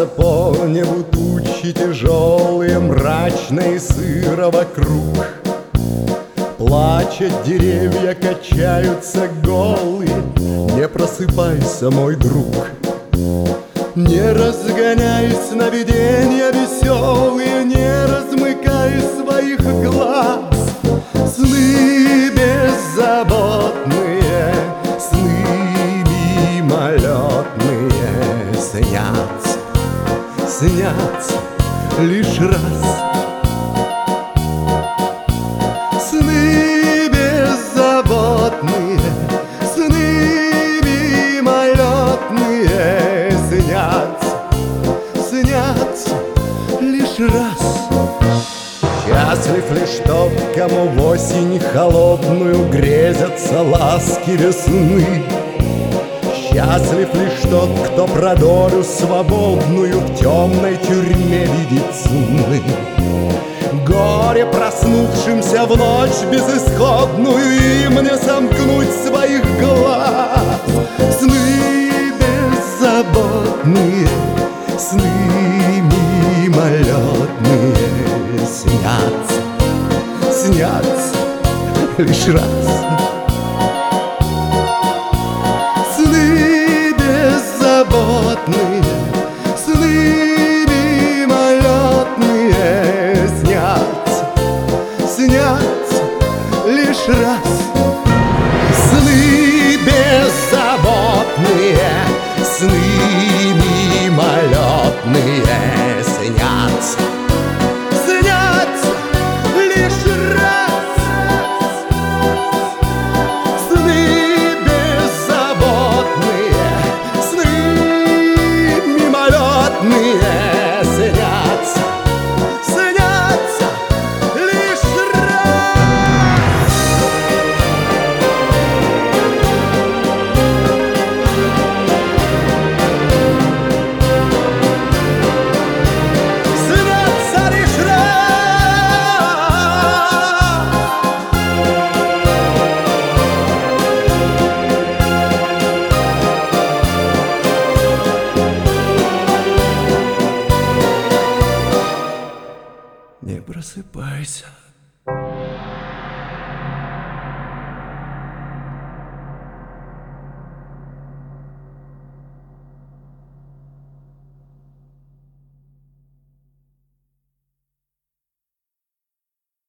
Носятся по небу тучи тяжелые, мрачные, сыро вокруг. Плачут деревья, качаются голые. Не просыпайся, мой друг. Не разгоняй сновидения веселые, не размыкай своих глаз. Сны беззаботные, сны мимолетные снятся, снятся лишь раз. Сны беззаботные, сны мимолетные снятся, снятся лишь раз. Счастлив лишь тот, кому в осень холодную грезятся ласки весны. Счастлив лишь тот, кто про долю свободную в темной тюрьме видит сны. Горе проснувшимся в ночь безысходную им не сомкнуть своих глаз. Сны беззаботные, сны мимолетные снятся, снятся лишь раз. Сны беззаботные, сны мимолетные снятся, снятся лишь раз. Сны